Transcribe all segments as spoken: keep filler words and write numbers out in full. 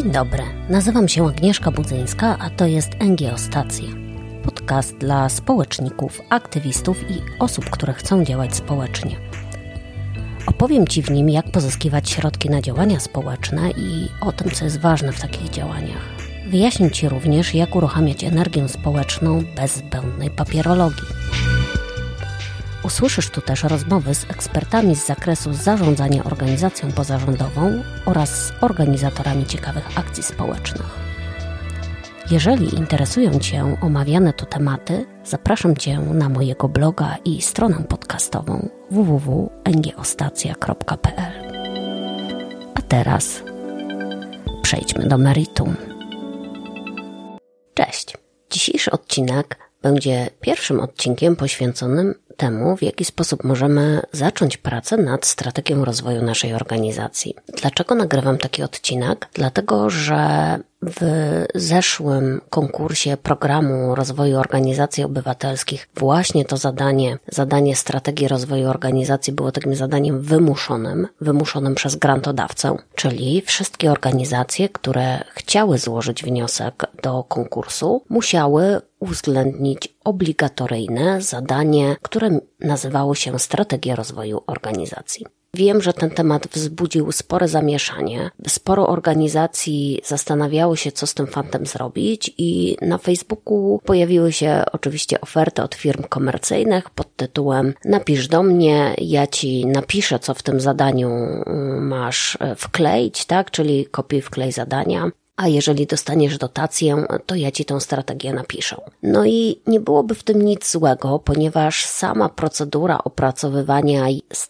Dzień dobry, nazywam się Agnieszka Budzyńska, a to jest Engieostacja. Podcast dla społeczników, aktywistów i osób, które chcą działać społecznie. Opowiem Ci w nim, jak pozyskiwać środki na działania społeczne i o tym, co jest ważne w takich działaniach. Wyjaśnię Ci również, jak uruchamiać energię społeczną bez zbędnej papierologii. Usłyszysz tu też rozmowy z ekspertami z zakresu zarządzania organizacją pozarządową oraz z organizatorami ciekawych akcji społecznych. Jeżeli interesują Cię omawiane tu tematy, zapraszam Cię na mojego bloga i stronę podcastową w w w kropka engieostacja kropka p l. A teraz przejdźmy do meritum. Cześć! Dzisiejszy odcinek będzie pierwszym odcinkiem poświęconym temu, w jaki sposób możemy zacząć pracę nad strategią rozwoju naszej organizacji. Dlaczego nagrywam taki odcinek? Dlatego, że w zeszłym konkursie programu rozwoju organizacji obywatelskich właśnie to zadanie, zadanie strategii rozwoju organizacji było takim zadaniem wymuszonym, wymuszonym przez grantodawcę, czyli wszystkie organizacje, które chciały złożyć wniosek do konkursu, musiały uwzględnić obligatoryjne zadanie, które nazywało się Strategia rozwoju organizacji. Wiem, że ten temat wzbudził spore zamieszanie. Sporo organizacji zastanawiało się, co z tym fantem zrobić i na Facebooku pojawiły się oczywiście oferty od firm komercyjnych pod tytułem napisz do mnie, ja Ci napiszę, co w tym zadaniu masz wkleić, tak, czyli kopiuj, wklej zadania. A jeżeli dostaniesz dotację, to ja Ci tą strategię napiszę. No i nie byłoby w tym nic złego, ponieważ sama procedura opracowywania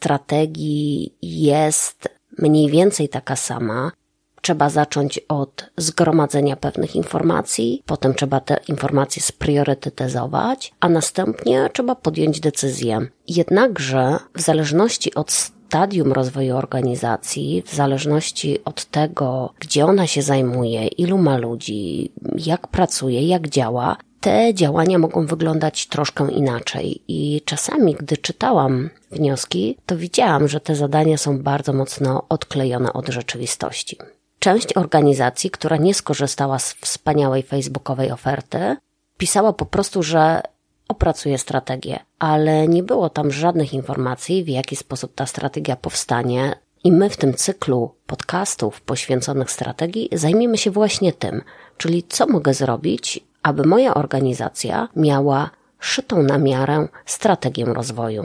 strategii jest mniej więcej taka sama. Trzeba zacząć od zgromadzenia pewnych informacji, potem trzeba te informacje spriorytetyzować, a następnie trzeba podjąć decyzję. Jednakże w zależności od stadium rozwoju organizacji, w zależności od tego, gdzie ona się zajmuje, ilu ma ludzi, jak pracuje, jak działa, te działania mogą wyglądać troszkę inaczej i czasami, gdy czytałam wnioski, to widziałam, że te zadania są bardzo mocno odklejone od rzeczywistości. Część organizacji, która nie skorzystała z wspaniałej facebookowej oferty, pisała po prostu, że opracuje strategię, ale nie było tam żadnych informacji, w jaki sposób ta strategia powstanie i my w tym cyklu podcastów poświęconych strategii zajmiemy się właśnie tym, czyli co mogę zrobić, aby moja organizacja miała szytą na miarę strategię rozwoju.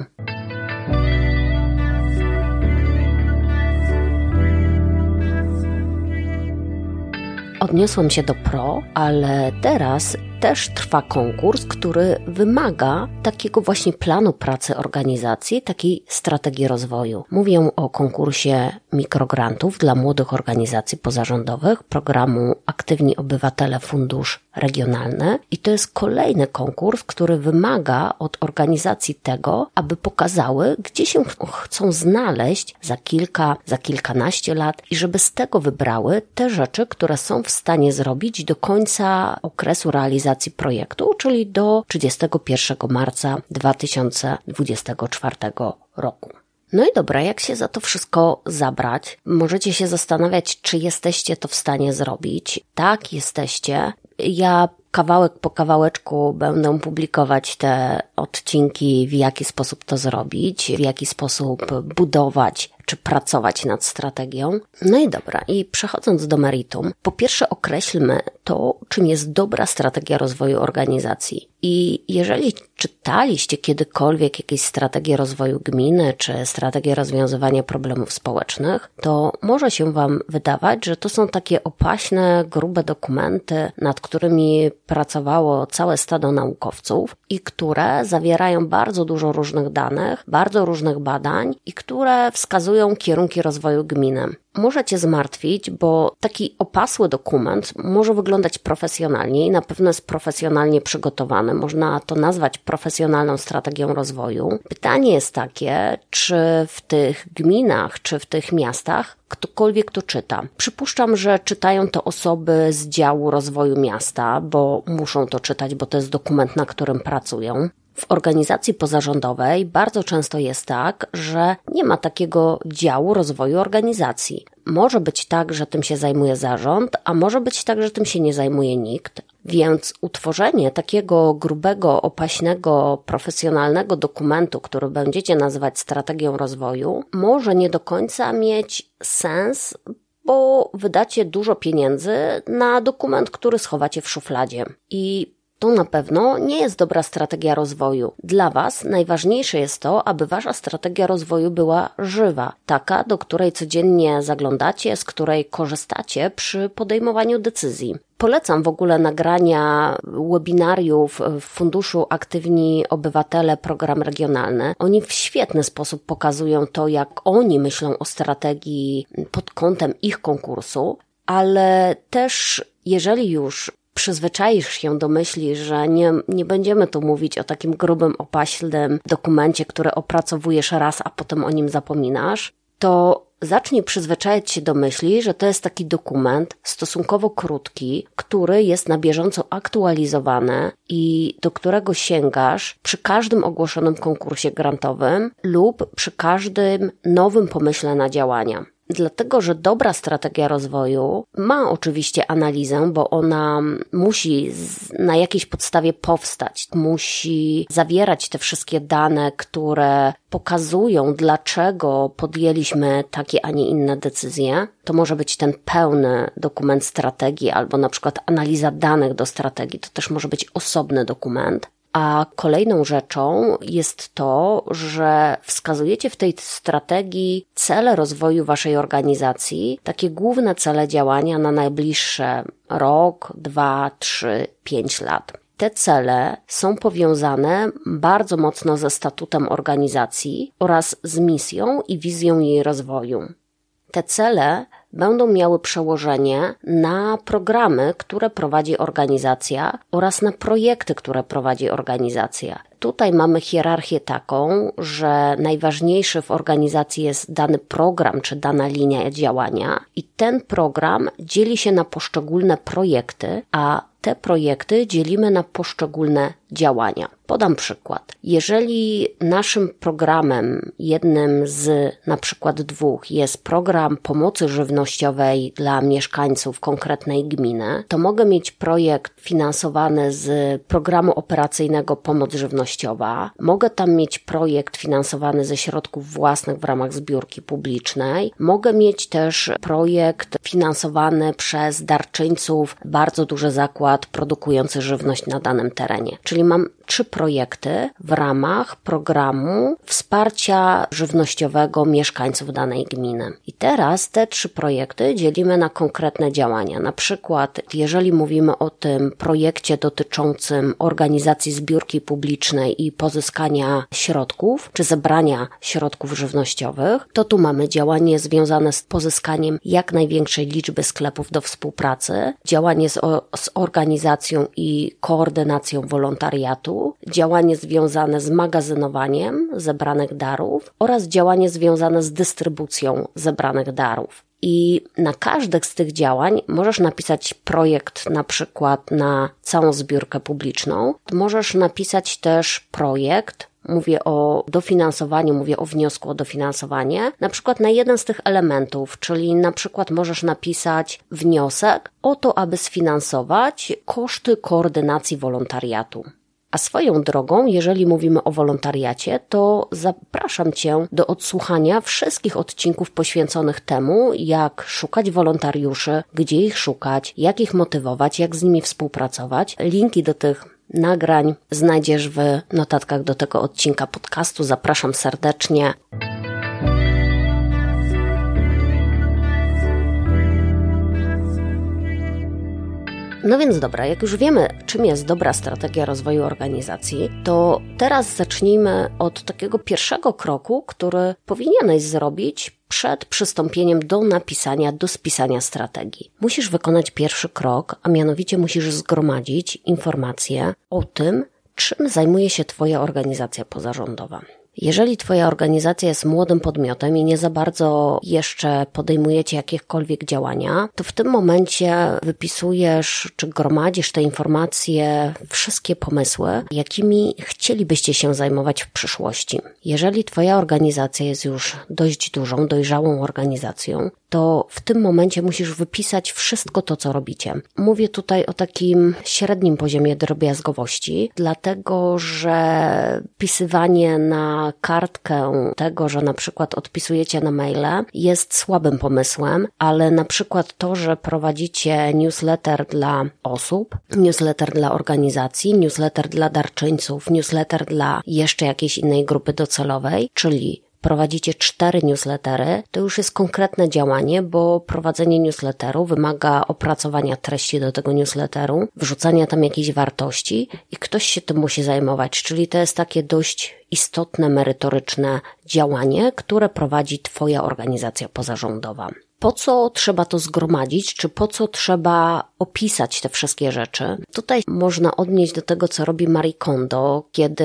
Odniosłem się do pro, ale teraz też trwa konkurs, który wymaga takiego właśnie planu pracy organizacji, takiej strategii rozwoju. Mówię o konkursie mikrograntów dla młodych organizacji pozarządowych, programu Aktywni Obywatele Fundusz Regionalny i to jest kolejny konkurs, który wymaga od organizacji tego, aby pokazały, gdzie się chcą znaleźć za kilka, za kilkanaście lat i żeby z tego wybrały te rzeczy, które są w stanie zrobić do końca okresu realizacji projektu, czyli do trzydziestego pierwszego marca dwa tysiące dwudziestego czwartego roku. No i dobra, jak się za to wszystko zabrać? Możecie się zastanawiać, czy jesteście to w stanie zrobić. Tak, jesteście. Ja kawałek po kawałeczku będę publikować te odcinki, w jaki sposób to zrobić, w jaki sposób budować czy pracować nad strategią. No i dobra, i przechodząc do meritum, po pierwsze określmy to, czym jest dobra strategia rozwoju organizacji. I jeżeli czytaliście kiedykolwiek jakieś strategie rozwoju gminy, czy strategie rozwiązywania problemów społecznych, to może się Wam wydawać, że to są takie opaśne, grube dokumenty, nad którymi pracowało całe stado naukowców i które zawierają bardzo dużo różnych danych, bardzo różnych badań i które wskazują kierunki rozwoju gminy. Może Cię zmartwić, bo taki opasły dokument może wyglądać profesjonalnie i na pewno jest profesjonalnie przygotowany. Można to nazwać profesjonalną strategią rozwoju. Pytanie jest takie, czy w tych gminach, czy w tych miastach ktokolwiek to czyta. Przypuszczam, że czytają to osoby z działu rozwoju miasta, bo muszą to czytać, bo to jest dokument, na którym pracują. W organizacji pozarządowej bardzo często jest tak, że nie ma takiego działu rozwoju organizacji. Może być tak, że tym się zajmuje zarząd, a może być tak, że tym się nie zajmuje nikt. Więc utworzenie takiego grubego, opaśnego, profesjonalnego dokumentu, który będziecie nazywać strategią rozwoju, może nie do końca mieć sens, bo wydacie dużo pieniędzy na dokument, który schowacie w szufladzie. I to na pewno nie jest dobra strategia rozwoju. Dla Was najważniejsze jest to, aby Wasza strategia rozwoju była żywa, taka, do której codziennie zaglądacie, z której korzystacie przy podejmowaniu decyzji. Polecam w ogóle nagrania webinariów w Funduszu Aktywni Obywatele Program Regionalny. Oni w świetny sposób pokazują to, jak oni myślą o strategii pod kątem ich konkursu, ale też jeżeli już przyzwyczaisz się do myśli, że nie, nie będziemy tu mówić o takim grubym, opaśnym dokumencie, który opracowujesz raz, a potem o nim zapominasz, to zacznij przyzwyczajać się do myśli, że to jest taki dokument stosunkowo krótki, który jest na bieżąco aktualizowany i do którego sięgasz przy każdym ogłoszonym konkursie grantowym lub przy każdym nowym pomyśle na działania. Dlatego, że dobra strategia rozwoju ma oczywiście analizę, bo ona musi na jakiejś podstawie powstać. Musi zawierać te wszystkie dane, które pokazują, dlaczego podjęliśmy takie, a nie inne decyzje. To może być ten pełny dokument strategii albo na przykład analiza danych do strategii. To też może być osobny dokument. A kolejną rzeczą jest to, że wskazujecie w tej strategii cele rozwoju waszej organizacji, takie główne cele działania na najbliższe rok, dwa, trzy, pięć lat. Te cele są powiązane bardzo mocno ze statutem organizacji oraz z misją i wizją jej rozwoju. Te cele będą miały przełożenie na programy, które prowadzi organizacja oraz na projekty, które prowadzi organizacja. Tutaj mamy hierarchię taką, że najważniejszy w organizacji jest dany program czy dana linia działania i ten program dzieli się na poszczególne projekty, a te projekty dzielimy na poszczególne działania. Podam przykład. Jeżeli naszym programem, jednym z na przykład dwóch, jest program pomocy żywnościowej dla mieszkańców konkretnej gminy, to mogę mieć projekt finansowany z programu operacyjnego Pomoc Żywnościowa. Mogę tam mieć projekt finansowany ze środków własnych w ramach zbiórki publicznej. Mogę mieć też projekt finansowany przez darczyńców, bardzo duży zakład produkujący żywność na danym terenie. Czyli mam trzy projekty w ramach programu wsparcia żywnościowego mieszkańców danej gminy. I teraz te trzy projekty dzielimy na konkretne działania. Na przykład, jeżeli mówimy o tym projekcie dotyczącym organizacji zbiórki publicznej i pozyskania środków, czy zebrania środków żywnościowych, to tu mamy działanie związane z pozyskaniem jak największej liczby sklepów do współpracy, działanie z, o, z organizacją i koordynacją wolontariatu, działanie związane z magazynowaniem zebranych darów oraz działanie związane z dystrybucją zebranych darów. I na każdych z tych działań możesz napisać projekt na przykład na całą zbiórkę publiczną. Możesz napisać też projekt, mówię o dofinansowaniu, mówię o wniosku o dofinansowanie, na przykład na jeden z tych elementów, czyli na przykład możesz napisać wniosek o to, aby sfinansować koszty koordynacji wolontariatu. A swoją drogą, jeżeli mówimy o wolontariacie, to zapraszam Cię do odsłuchania wszystkich odcinków poświęconych temu, jak szukać wolontariuszy, gdzie ich szukać, jak ich motywować, jak z nimi współpracować. Linki do tych nagrań znajdziesz w notatkach do tego odcinka podcastu. Zapraszam serdecznie. No więc dobra, jak już wiemy, czym jest dobra strategia rozwoju organizacji, to teraz zacznijmy od takiego pierwszego kroku, który powinieneś zrobić przed przystąpieniem do napisania, do spisania strategii. Musisz wykonać pierwszy krok, a mianowicie musisz zgromadzić informacje o tym, czym zajmuje się Twoja organizacja pozarządowa. Jeżeli Twoja organizacja jest młodym podmiotem i nie za bardzo jeszcze podejmujecie jakiekolwiek działania, to w tym momencie wypisujesz czy gromadzisz te informacje, wszystkie pomysły, jakimi chcielibyście się zajmować w przyszłości. Jeżeli Twoja organizacja jest już dość dużą, dojrzałą organizacją, to w tym momencie musisz wypisać wszystko to, co robicie. Mówię tutaj o takim średnim poziomie drobiazgowości, dlatego że wpisywanie na kartkę tego, że na przykład odpisujecie na maile, jest słabym pomysłem, ale na przykład to, że prowadzicie newsletter dla osób, newsletter dla organizacji, newsletter dla darczyńców, newsletter dla jeszcze jakiejś innej grupy docelowej, czyli prowadzicie cztery newslettery, to już jest konkretne działanie, bo prowadzenie newsletteru wymaga opracowania treści do tego newsletteru, wrzucania tam jakiejś wartości i ktoś się tym musi zajmować, czyli to jest takie dość istotne, merytoryczne działanie, które prowadzi Twoja organizacja pozarządowa. Po co trzeba to zgromadzić, czy po co trzeba opisać te wszystkie rzeczy? Tutaj można odnieść do tego, co robi Marie Kondo, kiedy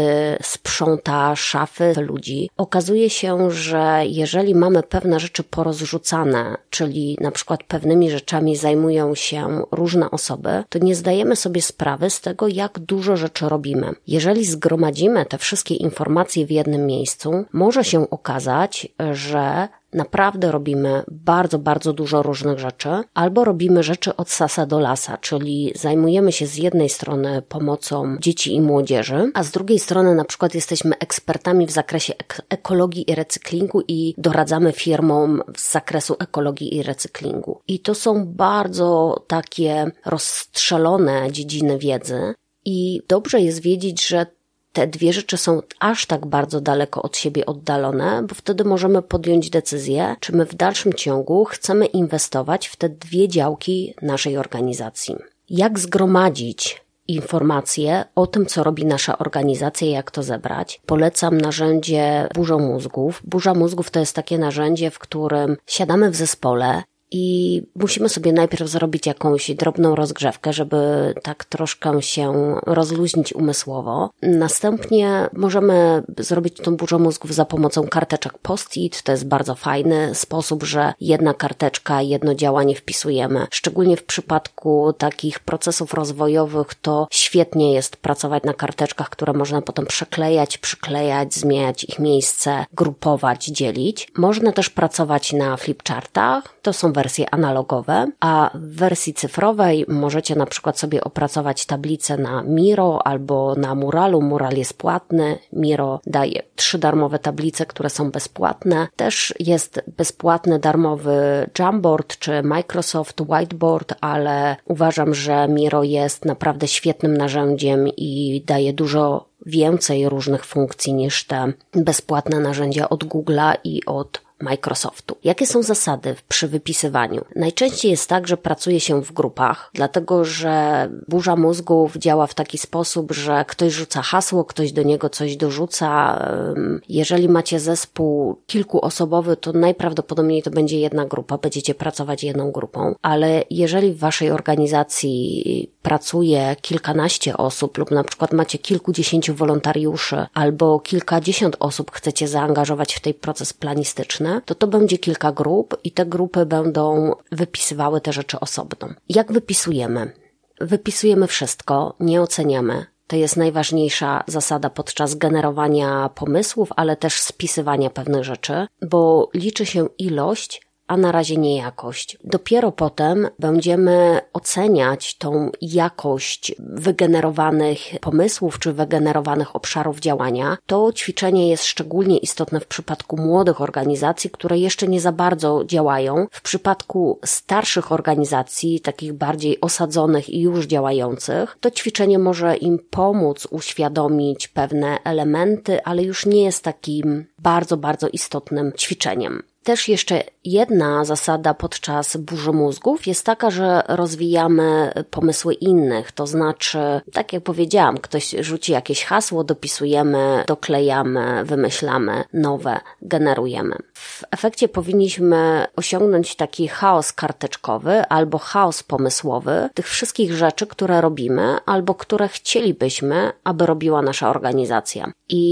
sprząta szafy ludzi. Okazuje się, że jeżeli mamy pewne rzeczy porozrzucane, czyli na przykład pewnymi rzeczami zajmują się różne osoby, to nie zdajemy sobie sprawy z tego, jak dużo rzeczy robimy. Jeżeli zgromadzimy te wszystkie informacje w jednym miejscu, może się okazać, że naprawdę robimy bardzo, bardzo dużo różnych rzeczy, albo robimy rzeczy od sasa do lasa, czyli zajmujemy się z jednej strony pomocą dzieci i młodzieży, a z drugiej strony na przykład jesteśmy ekspertami w zakresie ek- ekologii i recyklingu i doradzamy firmom z zakresu ekologii i recyklingu. I to są bardzo takie rozstrzelone dziedziny wiedzy i dobrze jest wiedzieć, że te dwie rzeczy są aż tak bardzo daleko od siebie oddalone, bo wtedy możemy podjąć decyzję, czy my w dalszym ciągu chcemy inwestować w te dwie działki naszej organizacji. Jak zgromadzić informacje o tym, co robi nasza organizacja i jak to zebrać? Polecam narzędzie Burza Mózgów. Burza Mózgów to jest takie narzędzie, w którym siadamy w zespole i musimy sobie najpierw zrobić jakąś drobną rozgrzewkę, żeby tak troszkę się rozluźnić umysłowo. Następnie możemy zrobić tą burzę mózgów za pomocą karteczek post-it. To jest bardzo fajny sposób, że jedna karteczka, jedno działanie wpisujemy. Szczególnie w przypadku takich procesów rozwojowych to świetnie jest pracować na karteczkach, które można potem przeklejać, przyklejać, zmieniać ich miejsce, grupować, dzielić. Można też pracować na flipchartach. To są wersje analogowe, a w wersji cyfrowej możecie na przykład sobie opracować tablicę na Miro albo na Muralu. Mural jest płatny, Miro daje trzy darmowe tablice, które są bezpłatne. Też jest bezpłatny, darmowy Jamboard czy Microsoft Whiteboard, ale uważam, że Miro jest naprawdę świetnym narzędziem i daje dużo więcej różnych funkcji niż te bezpłatne narzędzia od Google'a i od Microsoftu. Jakie są zasady przy wypisywaniu? Najczęściej jest tak, że pracuje się w grupach, dlatego że burza mózgów działa w taki sposób, że ktoś rzuca hasło, ktoś do niego coś dorzuca. Jeżeli macie zespół kilkuosobowy, to najprawdopodobniej to będzie jedna grupa, będziecie pracować jedną grupą, ale jeżeli w waszej organizacji pracuje kilkanaście osób lub na przykład macie kilkudziesięciu wolontariuszy albo kilkadziesiąt osób chcecie zaangażować w ten proces planistyczny, to to będzie kilka grup i te grupy będą wypisywały te rzeczy osobno. Jak wypisujemy? Wypisujemy wszystko, nie oceniamy. To jest najważniejsza zasada podczas generowania pomysłów, ale też spisywania pewnych rzeczy, bo liczy się ilość, a na razie nie jakość. Dopiero potem będziemy oceniać tą jakość wygenerowanych pomysłów czy wygenerowanych obszarów działania. To ćwiczenie jest szczególnie istotne w przypadku młodych organizacji, które jeszcze nie za bardzo działają. W przypadku starszych organizacji, takich bardziej osadzonych i już działających, to ćwiczenie może im pomóc uświadomić pewne elementy, ale już nie jest takim bardzo, bardzo istotnym ćwiczeniem. Też jeszcze jedna zasada podczas burzy mózgów jest taka, że rozwijamy pomysły innych, to znaczy, tak jak powiedziałam, ktoś rzuci jakieś hasło, dopisujemy, doklejamy, wymyślamy nowe, generujemy. W efekcie powinniśmy osiągnąć taki chaos karteczkowy albo chaos pomysłowy tych wszystkich rzeczy, które robimy albo które chcielibyśmy, aby robiła nasza organizacja. I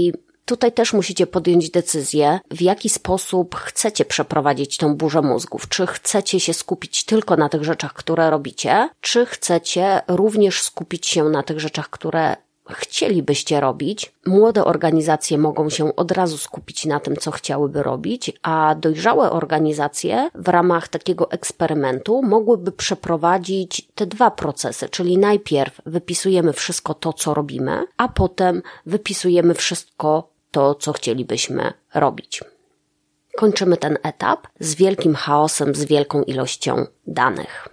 tutaj też musicie podjąć decyzję, w jaki sposób chcecie przeprowadzić tą burzę mózgów. Czy chcecie się skupić tylko na tych rzeczach, które robicie, czy chcecie również skupić się na tych rzeczach, które chcielibyście robić. Młode organizacje mogą się od razu skupić na tym, co chciałyby robić, a dojrzałe organizacje w ramach takiego eksperymentu mogłyby przeprowadzić te dwa procesy, czyli najpierw wypisujemy wszystko to, co robimy, a potem wypisujemy wszystko to, co chcielibyśmy robić. Kończymy ten etap z wielkim chaosem, z wielką ilością danych.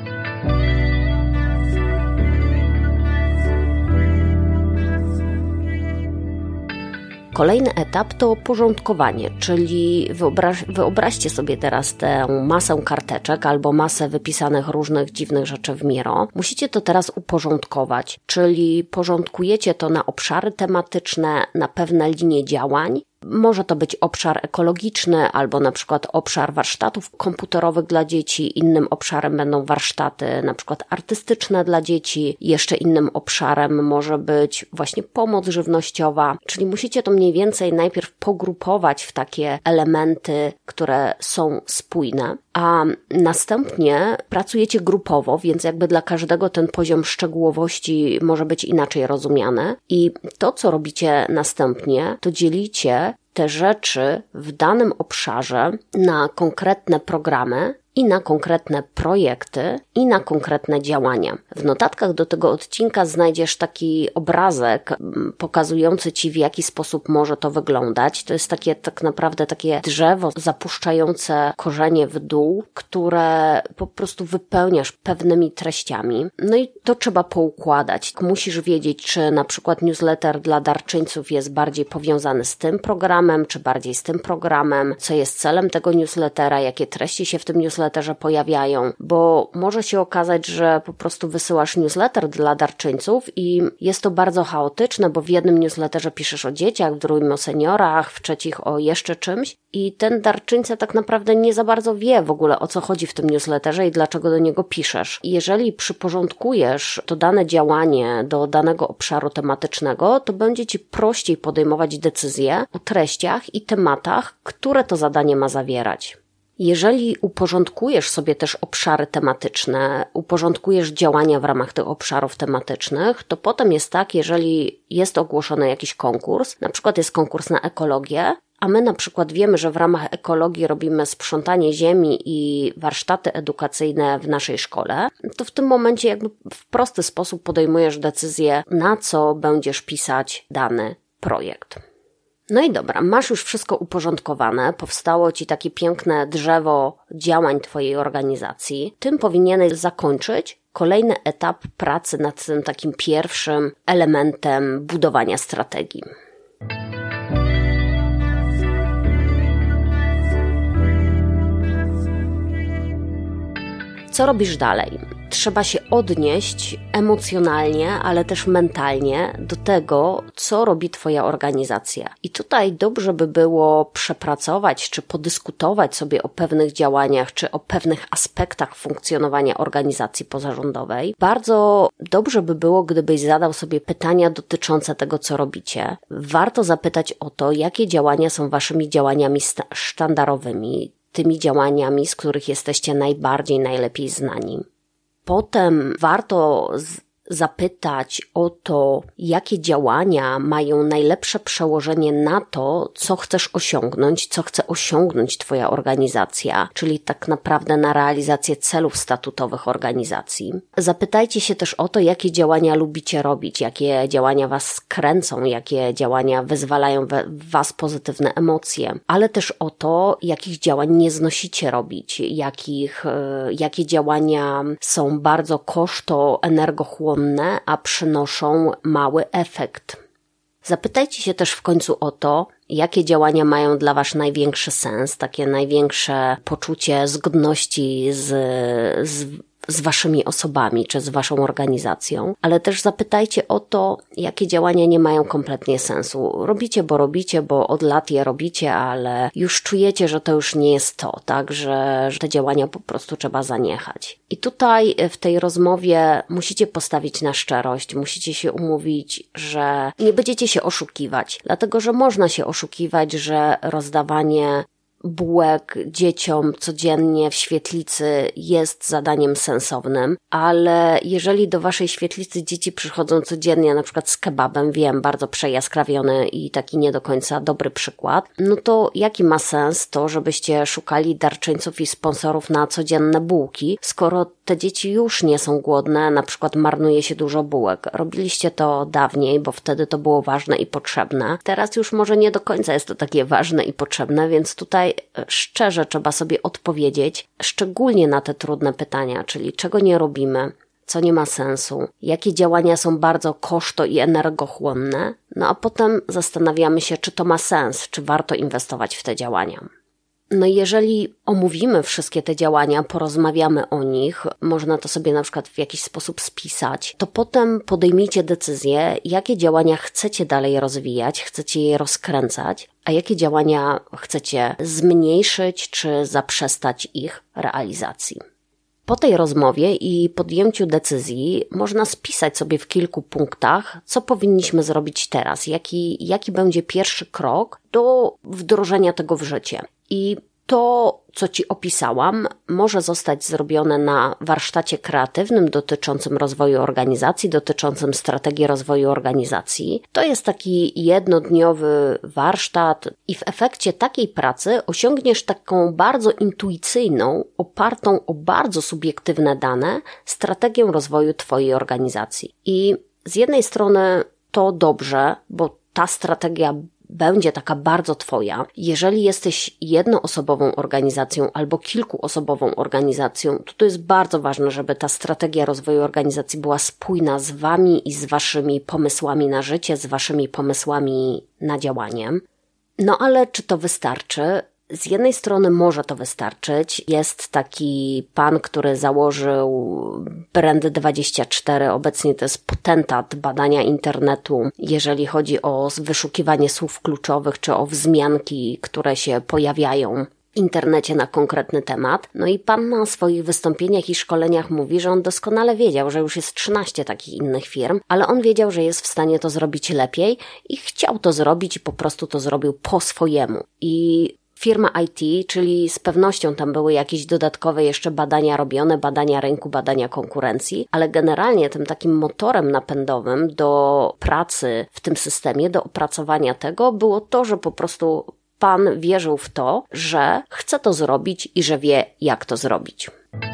Kolejny etap to porządkowanie, czyli wyobraź, wyobraźcie sobie teraz tę masę karteczek albo masę wypisanych różnych dziwnych rzeczy w Miro. Musicie to teraz uporządkować, czyli porządkujecie to na obszary tematyczne, na pewne linie działań. Może to być obszar ekologiczny albo na przykład obszar warsztatów komputerowych dla dzieci. Innym obszarem będą warsztaty na przykład artystyczne dla dzieci. Jeszcze innym obszarem może być właśnie pomoc żywnościowa. Czyli musicie to mniej więcej najpierw pogrupować w takie elementy, które są spójne, a następnie pracujecie grupowo, więc jakby dla każdego ten poziom szczegółowości może być inaczej rozumiany. I to, co robicie następnie, to dzielicie te rzeczy w danym obszarze na konkretne programy i na konkretne projekty i na konkretne działania. W notatkach do tego odcinka znajdziesz taki obrazek pokazujący Ci, w jaki sposób może to wyglądać. To jest takie tak naprawdę takie drzewo zapuszczające korzenie w dół, które po prostu wypełniasz pewnymi treściami. No i to trzeba poukładać. Musisz wiedzieć, czy na przykład newsletter dla darczyńców jest bardziej powiązany z tym programem, czy bardziej z tym programem, co jest celem tego newslettera, jakie treści się w tym newsletterze pojawiają, bo może się okazać, że po prostu wysyłasz newsletter dla darczyńców i jest to bardzo chaotyczne, bo w jednym newsletterze piszesz o dzieciach, w drugim o seniorach, w trzecich o jeszcze czymś i ten darczyńca tak naprawdę nie za bardzo wie w ogóle, o co chodzi w tym newsletterze i dlaczego do niego piszesz. Jeżeli przyporządkujesz to dane działanie do danego obszaru tematycznego, to będzie Ci prościej podejmować decyzje o treściach i tematach, które to zadanie ma zawierać. Jeżeli uporządkujesz sobie też obszary tematyczne, uporządkujesz działania w ramach tych obszarów tematycznych, to potem jest tak, jeżeli jest ogłoszony jakiś konkurs, na przykład jest konkurs na ekologię, a my na przykład wiemy, że w ramach ekologii robimy sprzątanie ziemi i warsztaty edukacyjne w naszej szkole, to w tym momencie jakby w prosty sposób podejmujesz decyzję, na co będziesz pisać dany projekt. No i dobra, masz już wszystko uporządkowane, powstało Ci takie piękne drzewo działań Twojej organizacji. Tym powinieneś zakończyć kolejny etap pracy nad tym takim pierwszym elementem budowania strategii. Co robisz dalej? Trzeba się odnieść emocjonalnie, ale też mentalnie do tego, co robi Twoja organizacja. I tutaj dobrze by było przepracować, czy podyskutować sobie o pewnych działaniach, czy o pewnych aspektach funkcjonowania organizacji pozarządowej. Bardzo dobrze by było, gdybyś zadał sobie pytania dotyczące tego, co robicie. Warto zapytać o to, jakie działania są Waszymi działaniami sta- sztandarowymi, tymi działaniami, z których jesteście najbardziej, najlepiej znani. Potem warto z- zapytać o to, jakie działania mają najlepsze przełożenie na to, co chcesz osiągnąć, co chce osiągnąć Twoja organizacja, czyli tak naprawdę na realizację celów statutowych organizacji. Zapytajcie się też o to, jakie działania lubicie robić, jakie działania Was kręcą, jakie działania wyzwalają w Was pozytywne emocje, ale też o to, jakich działań nie znosicie robić, jakich, jakie działania są bardzo kosztoenergochłonne, a przynoszą mały efekt. Zapytajcie się też w końcu o to, jakie działania mają dla Was największy sens, takie największe poczucie zgodności z, z z waszymi osobami czy z waszą organizacją, ale też zapytajcie o to, jakie działania nie mają kompletnie sensu. Robicie, bo robicie, bo od lat je robicie, ale już czujecie, że to już nie jest to, tak, że, że te działania po prostu trzeba zaniechać. I tutaj w tej rozmowie musicie postawić na szczerość, musicie się umówić, że nie będziecie się oszukiwać, dlatego że można się oszukiwać, że rozdawanie bułek dzieciom codziennie w świetlicy jest zadaniem sensownym, ale jeżeli do waszej świetlicy dzieci przychodzą codziennie na przykład z kebabem, wiem, bardzo przejaskrawiony i taki nie do końca dobry przykład, no to jaki ma sens to, żebyście szukali darczyńców i sponsorów na codzienne bułki, skoro te dzieci już nie są głodne, na przykład marnuje się dużo bułek. Robiliście to dawniej, bo wtedy to było ważne i potrzebne. Teraz już może nie do końca jest to takie ważne i potrzebne, więc tutaj szczerze trzeba sobie odpowiedzieć, szczególnie na te trudne pytania, czyli czego nie robimy, co nie ma sensu, jakie działania są bardzo koszto- i energochłonne, no a potem zastanawiamy się, czy to ma sens, czy warto inwestować w te działania. No i jeżeli omówimy wszystkie te działania, porozmawiamy o nich, można to sobie na przykład w jakiś sposób spisać, to potem podejmijcie decyzję, jakie działania chcecie dalej rozwijać, chcecie je rozkręcać, a jakie działania chcecie zmniejszyć czy zaprzestać ich realizacji. Po tej rozmowie i podjęciu decyzji można spisać sobie w kilku punktach, co powinniśmy zrobić teraz, jaki, jaki będzie pierwszy krok do wdrożenia tego w życie. I to, co Ci opisałam, może zostać zrobione na warsztacie kreatywnym dotyczącym rozwoju organizacji, dotyczącym strategii rozwoju organizacji. To jest taki jednodniowy warsztat i w efekcie takiej pracy osiągniesz taką bardzo intuicyjną, opartą o bardzo subiektywne dane, strategię rozwoju Twojej organizacji. I z jednej strony to dobrze, bo ta strategia będzie taka bardzo Twoja. Jeżeli jesteś jednoosobową organizacją albo kilkuosobową organizacją, to to jest bardzo ważne, żeby ta strategia rozwoju organizacji była spójna z Wami i z Waszymi pomysłami na życie, z Waszymi pomysłami na działanie. No ale czy to wystarczy? Z jednej strony może to wystarczyć. Jest taki pan, który założył Brand dwadzieścia cztery, obecnie to jest potentat badania internetu, jeżeli chodzi o wyszukiwanie słów kluczowych czy o wzmianki, które się pojawiają w internecie na konkretny temat. No i pan na swoich wystąpieniach i szkoleniach mówi, że on doskonale wiedział, że już jest trzynaście takich innych firm, ale on wiedział, że jest w stanie to zrobić lepiej i chciał to zrobić i po prostu to zrobił po swojemu. I firma I T, czyli z pewnością tam były jakieś dodatkowe jeszcze badania robione, badania rynku, badania konkurencji, ale generalnie tym takim motorem napędowym do pracy w tym systemie, do opracowania tego było to, że po prostu pan wierzył w to, że chce to zrobić i że wie, jak to zrobić.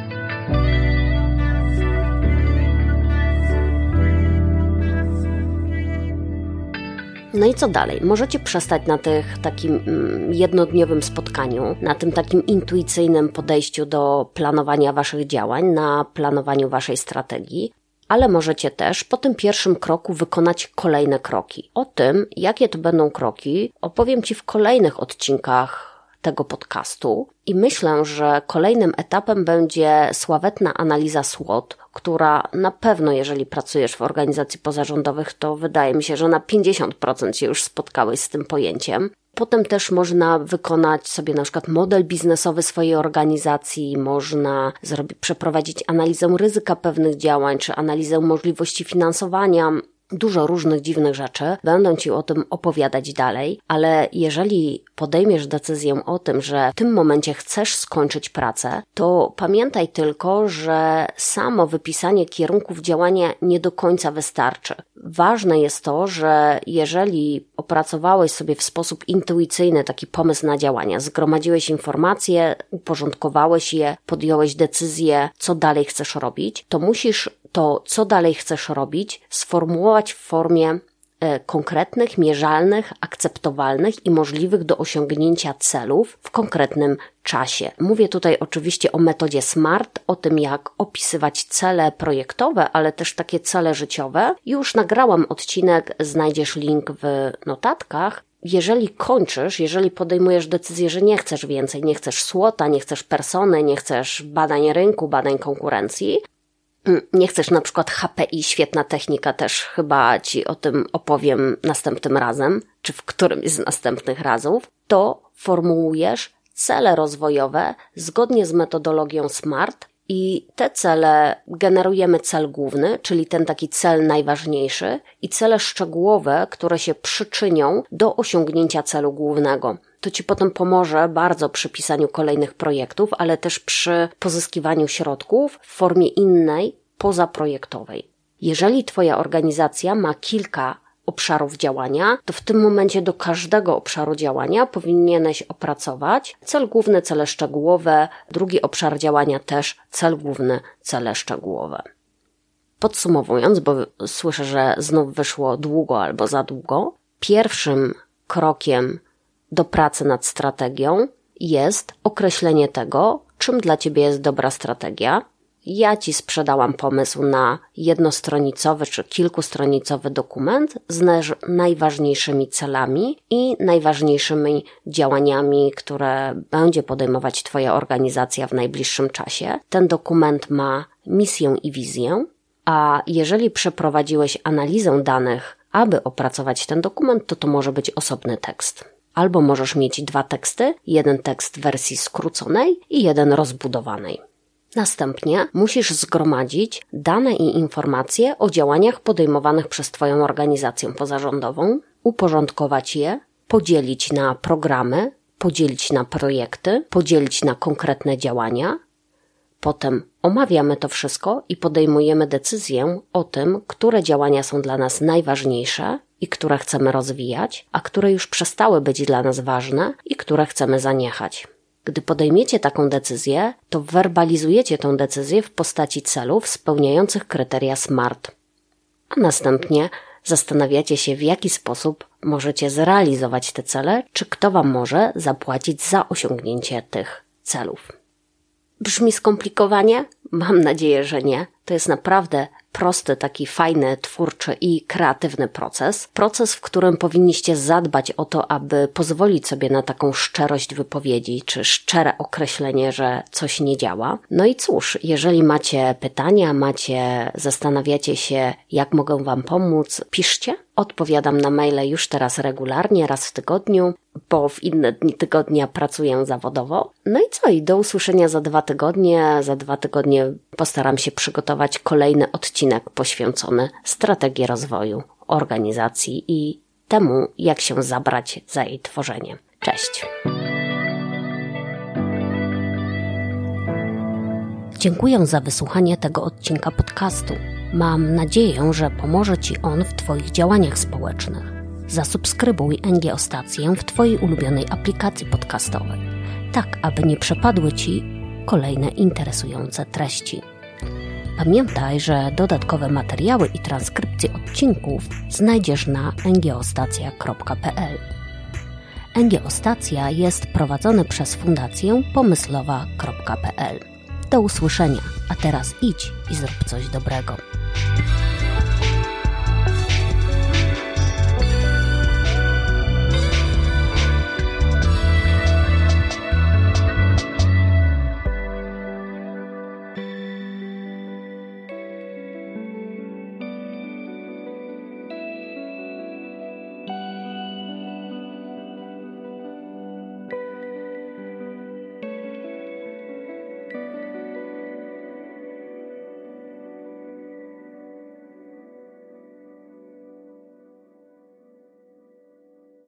No i co dalej? Możecie przestać na tych takim jednodniowym spotkaniu, na tym takim intuicyjnym podejściu do planowania waszych działań, na planowaniu waszej strategii, ale możecie też po tym pierwszym kroku wykonać kolejne kroki. O tym, jakie to będą kroki, opowiem Ci w kolejnych odcinkach tego podcastu i myślę, że kolejnym etapem będzie sławetna analiza SWOT, która na pewno, jeżeli pracujesz w organizacji pozarządowych, to wydaje mi się, że na pięćdziesiąt procent się już spotkałeś z tym pojęciem. Potem też można wykonać sobie na przykład model biznesowy swojej organizacji, można zrobić, przeprowadzić analizę ryzyka pewnych działań, czy analizę możliwości finansowania. Dużo różnych dziwnych rzeczy. Będę Ci o tym opowiadać dalej, ale jeżeli podejmiesz decyzję o tym, że w tym momencie chcesz skończyć pracę, to pamiętaj tylko, że samo wypisanie kierunków działania nie do końca wystarczy. Ważne jest to, że jeżeli opracowałeś sobie w sposób intuicyjny taki pomysł na działania, zgromadziłeś informacje, uporządkowałeś je, podjąłeś decyzję, co dalej chcesz robić, to musisz to, co dalej chcesz robić, sformułować w formie e, konkretnych, mierzalnych, akceptowalnych i możliwych do osiągnięcia celów w konkretnym czasie. Mówię tutaj oczywiście o metodzie SMART, o tym jak opisywać cele projektowe, ale też takie cele życiowe. Już nagrałam odcinek, znajdziesz link w notatkach jeżeli kończysz, jeżeli podejmujesz decyzję, że nie chcesz więcej, nie chcesz słota, nie chcesz persony, nie chcesz badań rynku, badań konkurencji, nie chcesz na przykład H P I, świetna technika, też chyba Ci o tym opowiem następnym razem, czy w którymś z następnych razów, to formułujesz cele rozwojowe zgodnie z metodologią SMART i te cele generujemy cel główny, czyli ten taki cel najważniejszy i cele szczegółowe, które się przyczynią do osiągnięcia celu głównego. To Ci potem pomoże bardzo przy pisaniu kolejnych projektów, ale też przy pozyskiwaniu środków w formie innej, pozaprojektowej. Jeżeli Twoja organizacja ma kilka obszarów działania, to w tym momencie do każdego obszaru działania powinieneś opracować cel główny, cele szczegółowe, drugi obszar działania też cel główny, cele szczegółowe. Podsumowując, bo słyszę, że znów wyszło długo albo za długo, pierwszym krokiem do pracy nad strategią jest określenie tego, czym dla Ciebie jest dobra strategia. Ja Ci sprzedałam pomysł na jednostronicowy czy kilkustronicowy dokument z najważniejszymi celami i najważniejszymi działaniami, które będzie podejmować Twoja organizacja w najbliższym czasie. Ten dokument ma misję i wizję, a jeżeli przeprowadziłeś analizę danych, aby opracować ten dokument, to to może być osobny tekst. Albo możesz mieć dwa teksty, jeden tekst w wersji skróconej i jeden rozbudowanej. Następnie musisz zgromadzić dane i informacje o działaniach podejmowanych przez Twoją organizację pozarządową, uporządkować je, podzielić na programy, podzielić na projekty, podzielić na konkretne działania. Potem omawiamy to wszystko i podejmujemy decyzję o tym, które działania są dla nas najważniejsze i które chcemy rozwijać, a które już przestały być dla nas ważne i które chcemy zaniechać. Gdy podejmiecie taką decyzję, to werbalizujecie tę decyzję w postaci celów spełniających kryteria SMART. A następnie zastanawiacie się, w jaki sposób możecie zrealizować te cele, czy kto Wam może zapłacić za osiągnięcie tych celów. Brzmi skomplikowanie? Mam nadzieję, że nie. To jest naprawdę prosty, taki fajny, twórczy i kreatywny proces. Proces, w którym powinniście zadbać o to, aby pozwolić sobie na taką szczerość wypowiedzi, czy szczere określenie, że coś nie działa. No i cóż, jeżeli macie pytania, macie, zastanawiacie się, jak mogę Wam pomóc, piszcie. Odpowiadam na maile już teraz regularnie, raz w tygodniu, bo w inne dni tygodnia pracuję zawodowo. No i co? I do usłyszenia za dwa tygodnie. Za dwa tygodnie postaram się przygotować kolejny odcinek poświęcony strategii rozwoju organizacji i temu, jak się zabrać za jej tworzenie. Cześć! Dziękuję za wysłuchanie tego odcinka podcastu. Mam nadzieję, że pomoże Ci on w Twoich działaniach społecznych. Zasubskrybuj N G O Stację w Twojej ulubionej aplikacji podcastowej, tak aby nie przepadły Ci kolejne interesujące treści. Pamiętaj, że dodatkowe materiały i transkrypcje odcinków znajdziesz na n g o stacja kropka p l. N G O Stacja jest prowadzone przez Fundację pomyslowa kropka p l. Do usłyszenia, a teraz idź i zrób coś dobrego.